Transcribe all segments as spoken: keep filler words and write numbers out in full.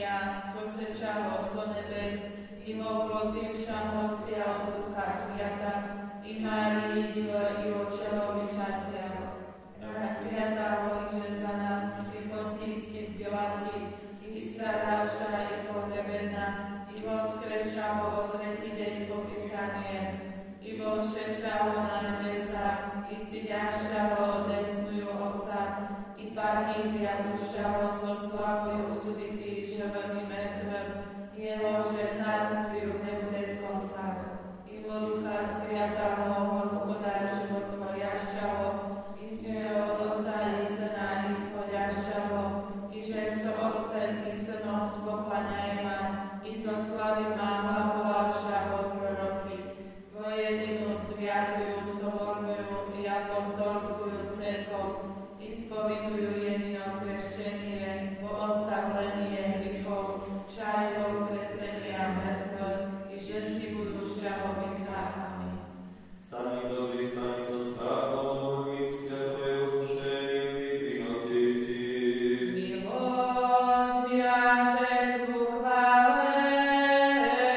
Ania, sosečaho so nebes, Ivo protivša hostia od Ducha Sviata, i Márii divo i očelovi časia. Sviataho, iže za nás, pri Pontisti Pilati, i staravša i pohrebená, i voskreša ho o tretí deň popísanie, i vošeča ho na nebesa, i siďaša ho odesňujú Otca, i páky hliaduša ho so slavou usuditý živým mŕtvým, jehože carstviu nebude konca. I vo Ducha Sviatého, Hospoda životvorjašťaho, i že od Otca i Syna i schodiašťaho, i že so Otcem i Synom spokláňajme, i zo slavy má hlavolavšaho proroky, vo jedinú sviatujú, sobornú i apostolskú cerkev, i spovidujú jedino krešťenie, vo ostavlenie hriechov, čaj voskresenia mŕtvych, i že si budú šťahovými kárami. Sami dobrí, sami so strachom, i svetové vzrušenie vynosíte. Milosť vyráže tu chvále.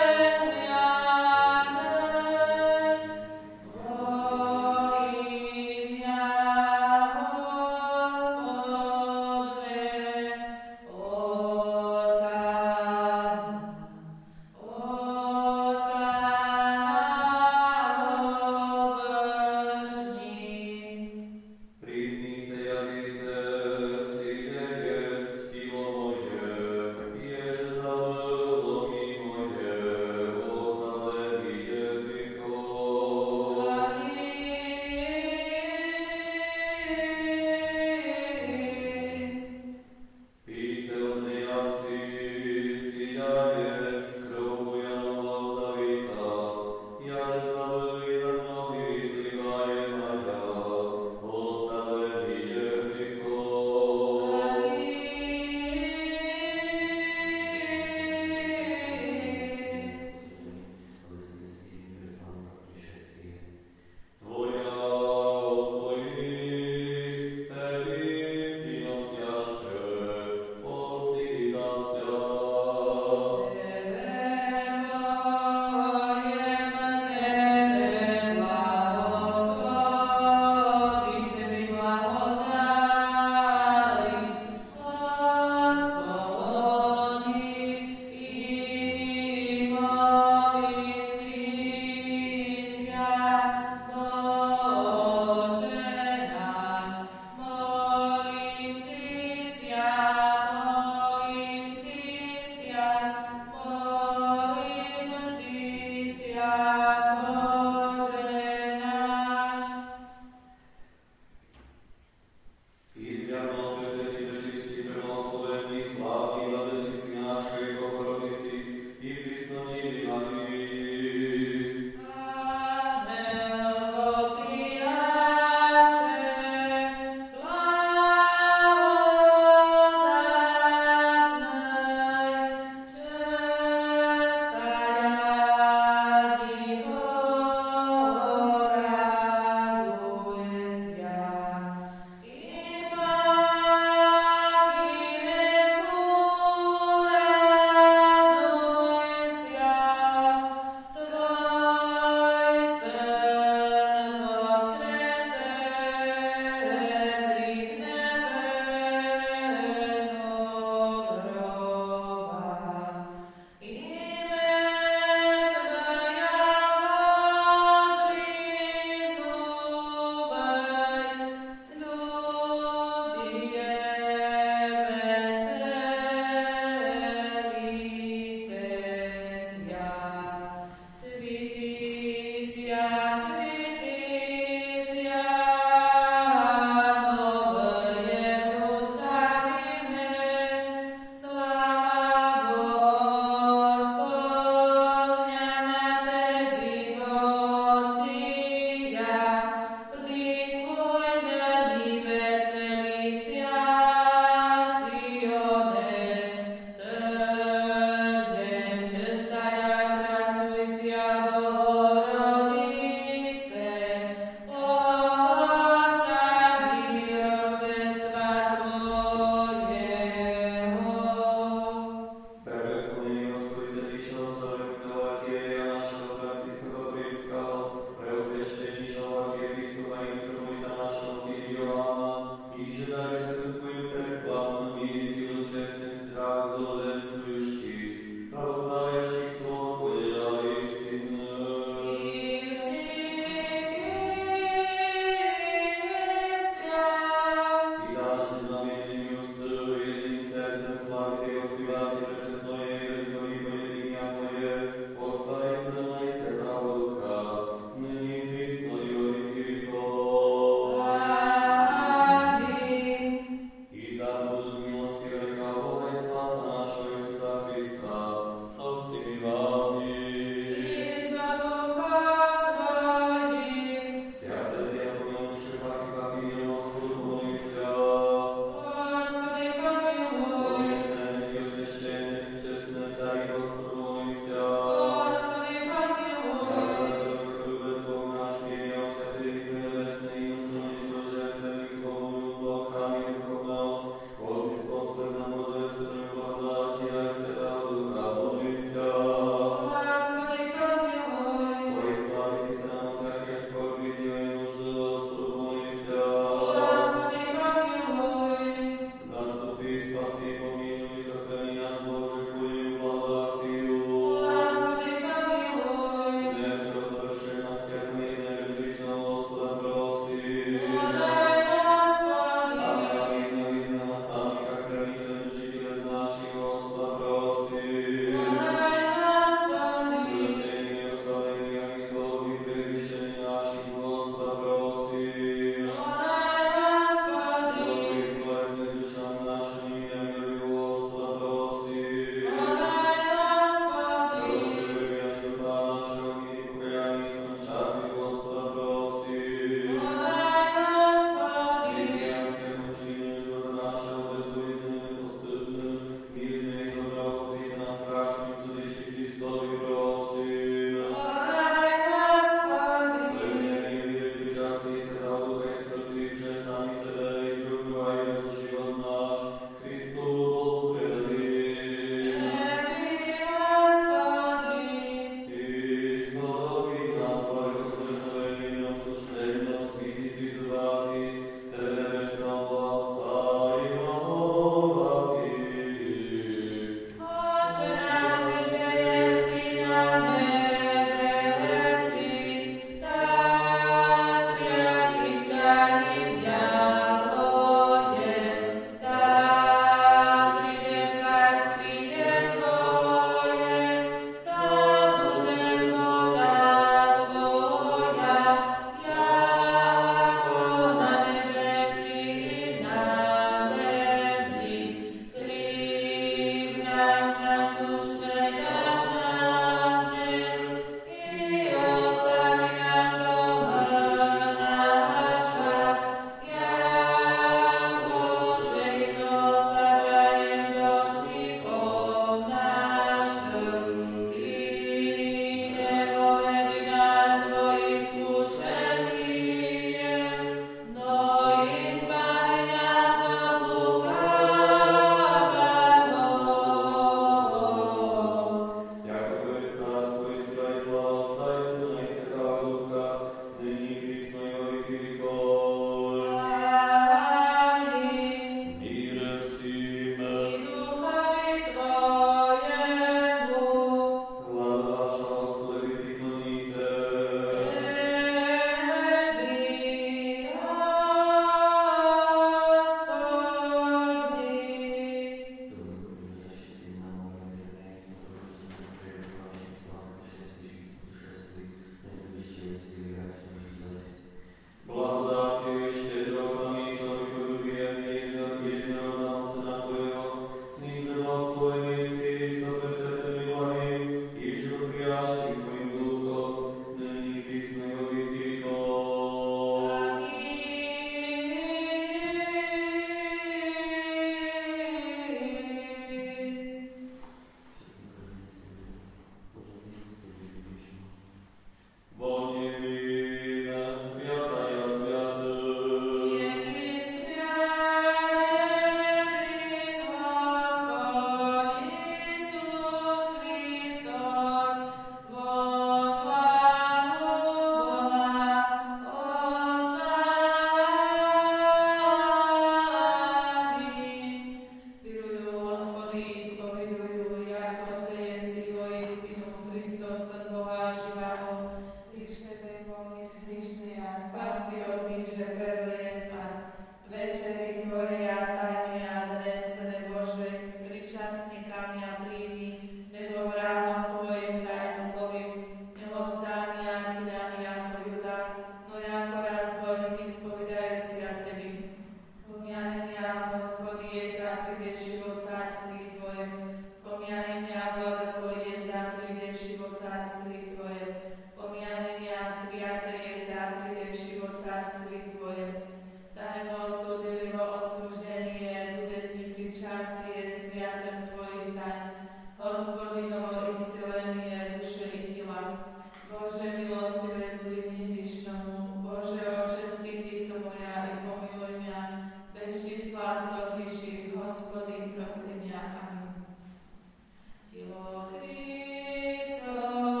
prečasníkami a príjmi, nebo vrahom tvojim tajnu povím, nebo vzánia ti dámi ako Juda, no ako raz zvolení spovedajúci a tebi. Pomianem ja, Hospody, jedna príde život cárství tvoje, pomianem ja, Vladako, jedna príde život cárství tvoje, pomianem ja, Sviate, jedna príde život cárství tvoje, daného súdilivo osúždenie, bude ti pričastie sviatem tvojich daň, Hospodinovo iscelenie duše i tela. Bože milostivé, budi mi hrišnomu, Bože očistí týchto moja i pomiluj mňa, bez čísla som hriších, Hospodin, prostí mňa. Amen. Tilo Kristovo,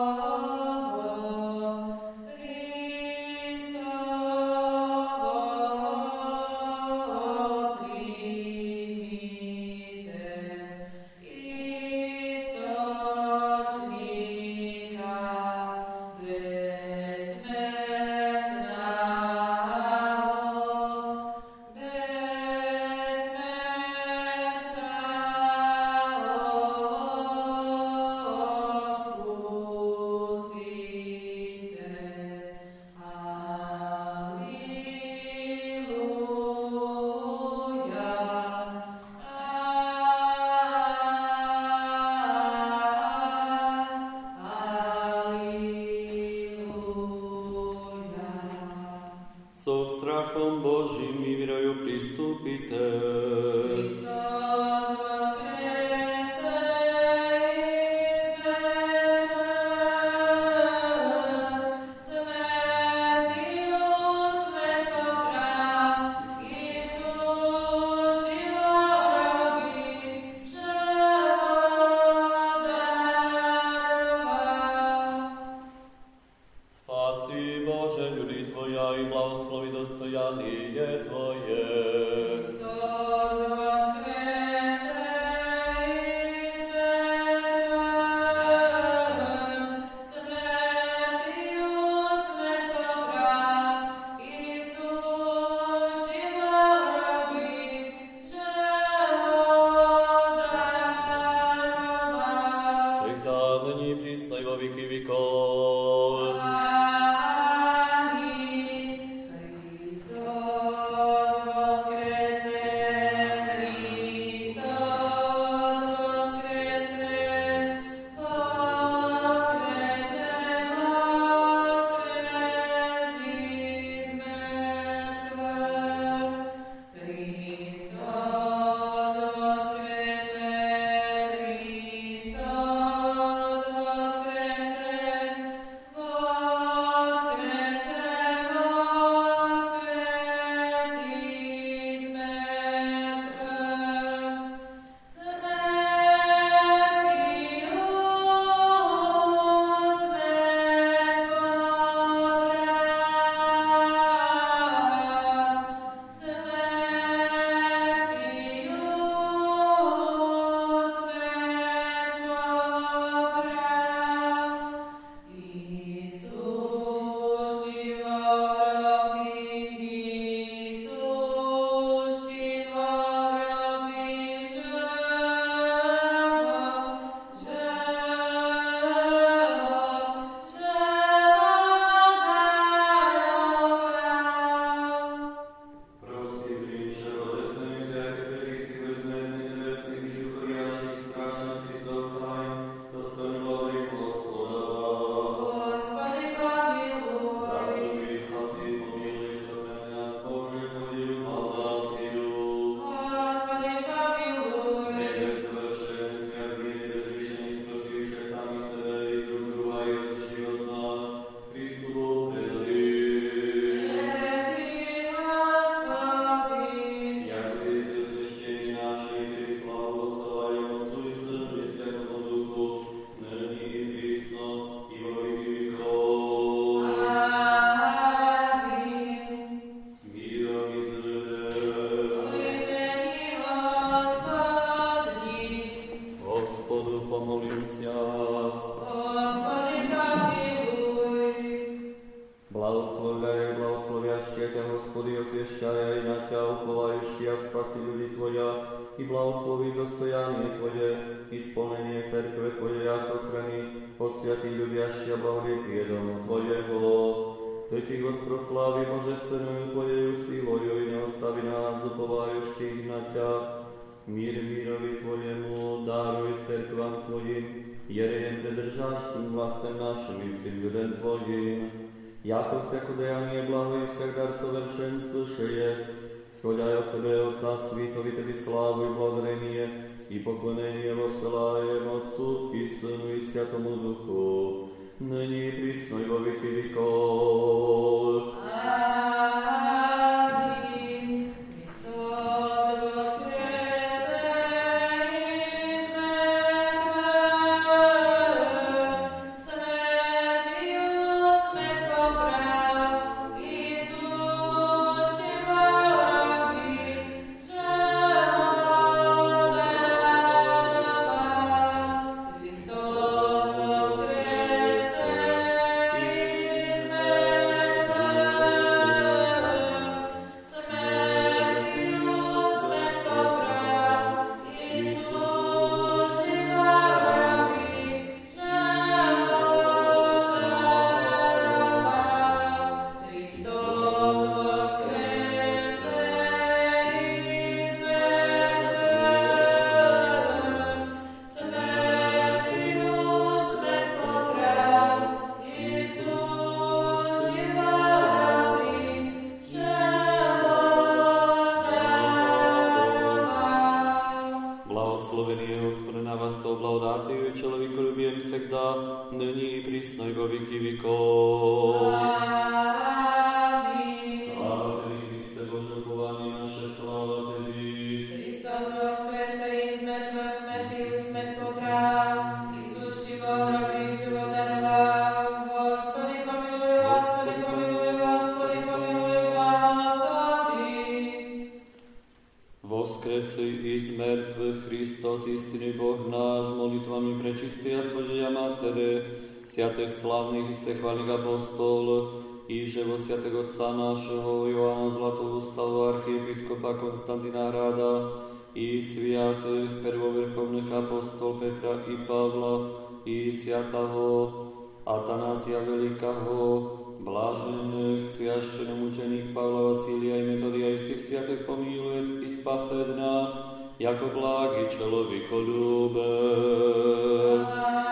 So strachom Božím mi v raju pristúpite. Hristos voskresce iz mŕtvych, svätý úsmech poprav, Isus život robí, život daroval. Spasi Bože ľudí Tvoja i blahoslovi dostojanie Tvoje. Hristos voskresce iz mŕtvych, svätý úsmech poprav, Isus život robí, život daroval. Всегда, ныне и присно и во веки веков. Amen. Hristos voskresce, Hristos voskresce, voskresce, voskres iz mŕtvych. Hristos voskresce, Hristos voskresce, voskresce, voskres iz mŕtvych. Svätý úsmech poprav, svätý úsmech poprav. Isus život robí, Isus život robí, život, život, život daroval. Prosím, Príče, Božesnej sviatých, vežískych, bezsmrtných, nebeských, žuchoriaších, strašných Kristov tajn, dostojný dobrých Hospoda. Господи, помилуй. Zastupí, spasi, pomíluj sa pre nás, Bože, Tvojou благодатью. Господи, помилуй. Nech bezsovršený sviatý, bezvýšený, sprosivše sami sebe i druh druha i od život náš, Kristu Bohu predali. Prebi, Господи. Jako Ty si osveštění náši, Ty slavu oslavaju Otcu i Synu i Svätému Duchu, nyní i prísno i vo veky vekov. Amen. Smírom i zrde. Ujmeni Господи. Господu pomolимся. Господи, помилуй. Благословляй, благословящие Тя, Господи, освящая и на Тя, уповающие, спаси люди Твоя, i blahosloví dostojanie Tvoje, i splnenie cerkve Tvojej a ochrany, posviatí ľubiaši a blahovieký domu Tvojeho. Ty ti proslávi božestvenú Tvojej sílою i neostavi nás, upovajuškých na ťa. Mír mírovi Tvojemu daruj cerkvám Tvojim, jerejem te držáškým vlastem našim i všim ľudem Tvojim. Jako всяко деяние благо и всех дар совершенству есть, сходя от Тебе, Отца Святого, Тебе славу и благодарение, и поклонение воссылаем Отцу и Сыну и Святому Духу, ныне и присно и во веки веков. Аминь. Христос воскресе из мертвых, смертью смерть побрал, Иисус живой, живот даровал. Христос воскресе из мертвых, смертью смерть побрал, Иисус живой, живот даровал. Христос воскресе из мертвых, смертью смерть побрал, Иисус живой, живот даровал. Благословеný je Господь на вас, то благодатью человеколюбием всегда, ныне и присно и во веки веков. Аминь. Слава Тебе, Христе Боже, упование наше, слава Тебе. Христос воскресе из мертвых, смертью смерть побрал, Иисус живой, живот даровал. Господи помилуй, Господи помилуй, Господи помилуй, благослови. Воскресли из мертвых Христос, истинный Бог наш, молитвами пречистые Святая Матери, святых славных и всехвальных апостолов, и же во святых Отца нашего Иоанна Златоустого, архиепископа Константина Рада, и святых первоверховных апостол Петра и Павла, и святого Атанасия Великого, блаженных священномученик Павла Василия и Методия и всех святых помилует и спасет нас, яко благий человеколюбец.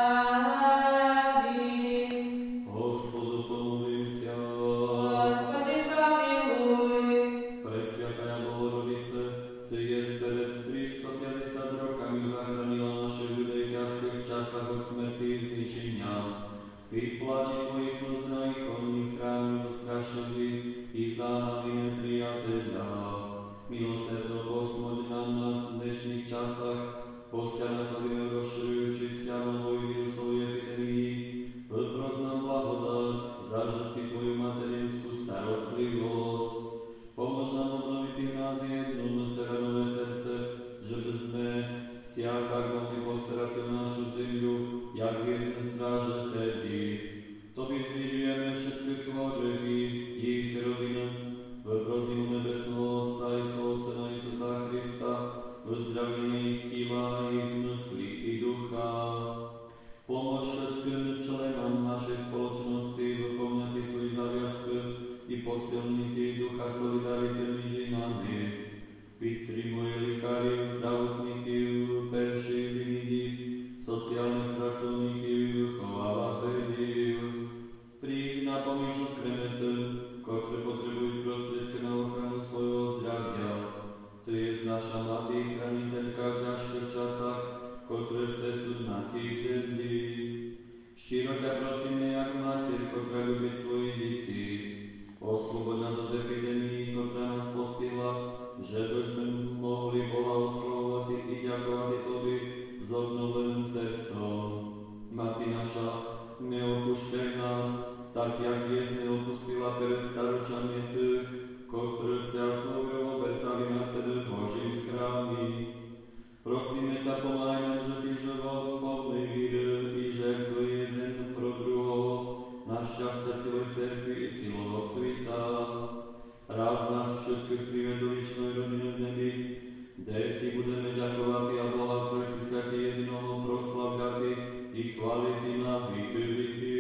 Аминь. Господу помолимся. Господи помилуй. Пресвятая Богородице, Ty jest перед триста пятьдесят роками захоронила наших людей в тяжких часах от смерти и зничения. Ty плачи Твои слезы на иконе храме устрашили и за нами неприятеля. Милосердно посмотри на нас в днешних часах, после находим розширюючися новою вірусовою епідемії, випрос нам благодать, зажити Твою материнську старостливость. Помож нам обновити в нас jedno насеренове серце, żeby sme всяка могли постарати нашу землю, як вірні стражі Тебі. Тобі звірюємо všetkých хворих і їх родинам, випросимо Небесного Отца і свого Сина Ісуса Христа, виздравлення їх тіла, їх мислі і духа. Помож všetkým členom našej spoločnosti vyplňati svoje záväzky i posilniti ducha solidarity medzi nami. Підтримуй лікарів, здравотників, перших ліній, соціальних працівників, вихователів. Прийдь на поміч окремим тим, котрі потребують простředky на охрану свого здрав'я. Ти єс наша мати і хранителька в тяжких часах, котрі все суд на тій землі. Щиро тя просимо, як матір, котра любить свої діти. Ослободь нас от епідемії, котра нас постигла, żeby sme mohli Boha oslavovať i ďakovať Tobі s obnoveným srdcom. Mati naša, neopúšťaj nás, tak jak jest neopustila pred staročami tých, ktorí sa znovu obetali na Tebe v Božím chrámi. Prosíme ťa, pomáhaj nám žitý život plný víry i žertvy jeden pro druhého, na šťastie celej cerkvi i celého sveta. Raz nás všetkých prived do ličnej rodiny v nebi, kde Ti budeme ďakovať i chváliť na výky výky.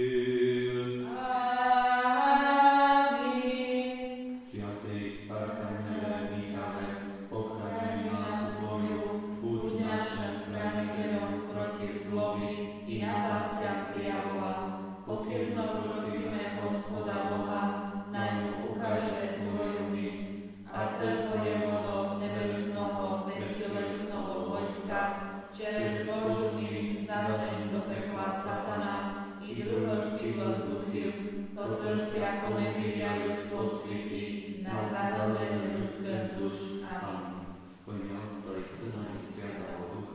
Amen. Sviatej Archaniele Michale, ochraňuj nás zlою, buď našim chrániteľom proti zlovi i napastiam diavola. Pokyrnou prosíme Hospoda Boha, naj mu ukáže svoju mic a trpoje vodou nebesného beztelesného vojska, čerez Božú mic zažeň do pekla Satana i druhot bydlel duchy, ktoré si ako nevyriajuť posvieti na zahľadenie ľudské duš. Amen. Poďme Otca i Syna i Svätého Ducha.